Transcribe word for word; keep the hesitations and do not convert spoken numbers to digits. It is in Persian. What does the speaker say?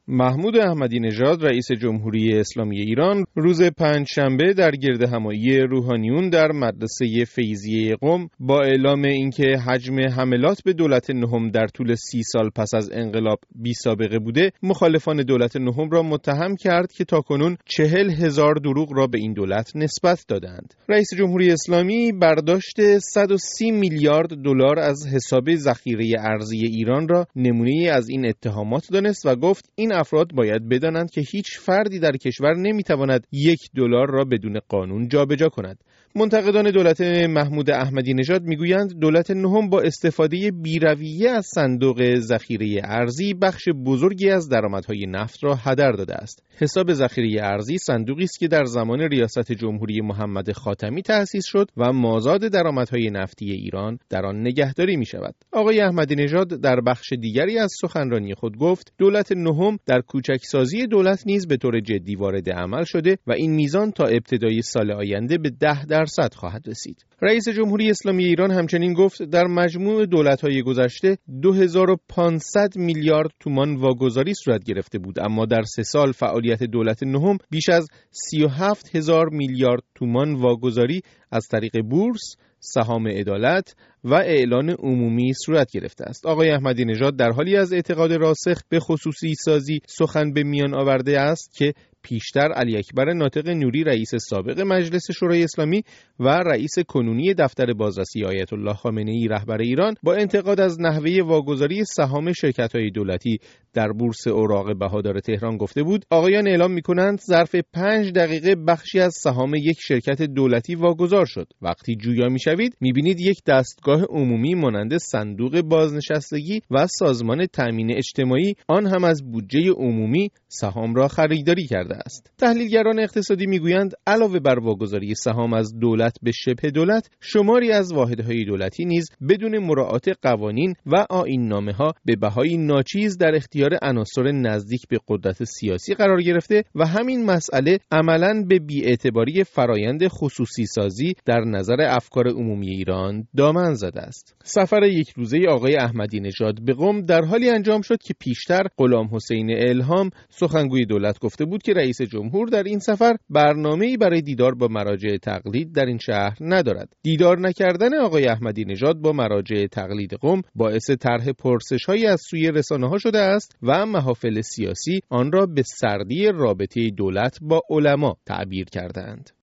محمود احمدی نژاد رئیس جمهوری اسلامی ایران روز پنجشنبه در گردهمایی روحانیون در مدرسه فیضیه قم با اعلام اینکه حجم حملات به دولت نهم در طول سی سال پس از انقلاب بی سابقه بوده، مخالفان دولت نهم را متهم کرد که تاکنون چهل هزار دروغ را به این دولت نسبت دادند. رئیس جمهوری اسلامی برداشت صد و سی میلیارد دلار از حساب ذخیره ارزی ایران را نمونه‌ای از این اتهامات دانست و گفت این افراد باید بدانند که هیچ فردی در کشور نمیتواند یک دلار را بدون قانون جابجا کند. منتقدان دولت محمود احمدی نژاد میگویند دولت نهم با استفاده بی‌رویه از صندوق ذخیره ارزی بخش بزرگی از درآمدهای نفت را هدر داده است. حساب ذخیره ارزی صندوقی است که در زمان ریاست جمهوری محمد خاتمی تأسیس شد و مازاد درآمدهای نفتی ایران در آن نگهداری می شود. آقای احمدی نژاد در بخش دیگری از سخنرانی خود گفت دولت نهم در کوچکسازی دولت نیز به طور جدی وارد عمل شده و این میزان تا ابتدای سال آینده به ده درصد خواهد رسید. رئیس جمهوری اسلامی ایران همچنین گفت در مجموع دولت‌های گذشته دو هزار و پانصد میلیارد تومان واگذاری صورت گرفته بود، اما در سه سال فعالیت دولت نهم بیش از سی و هفت هزار میلیارد تومان واگذاری از طریق بورس، سهام عدالت و اعلان عمومی صورت گرفته است. آقای احمدی نژاد در حالی از اعتقاد راسخ به خصوصی سازی سخن به میان آورده است که پیشتر علی اکبر ناطق نوری رئیس سابق مجلس شورای اسلامی و رئیس کنونی دفتر بازرسی آیت الله خامنه‌ای رهبر ایران با انتقاد از نحوه واگذاری سهام شرکت‌های دولتی در بورس اوراق بهادار تهران گفته بود آقایان اعلام می‌کنند ظرف پنج دقیقه بخشی از سهام یک شرکت دولتی واگذار شد. وقتی جویا می‌شوید می‌بینید یک دستگاه عمومی مانند صندوق بازنشستگی و سازمان تأمین اجتماعی آن هم از بودجه عمومی سهام را خریداری کرده است. تحلیلگران اقتصادی میگویند علاوه بر واگذاری سهام از دولت به شبه دولت، شماری از واحدهای دولتی نیز بدون مراعات قوانین و آیین‌نامه‌ها به بهای ناچیز در اختیار عناصر نزدیک به قدرت سیاسی قرار گرفته و همین مسئله عملاً به بی‌اعتباری فرایند خصوصی سازی در نظر افکار عمومی ایران دامن زده است. سفر یک روزه آقای احمدی نژاد به قم در حالی انجام شد که پیشتر غلام حسین الهام سخنگوی دولت گفته بود که رئیس جمهور در این سفر برنامه‌ای برای دیدار با مراجع تقلید در این شهر ندارد. دیدار نکردن آقای احمدی نژاد با مراجع تقلید قم باعث طرح پرسش‌هایی از سوی رسانه‌ها شده است و محافل سیاسی آن را به سردی رابطه دولت با علما تعبیر کردند.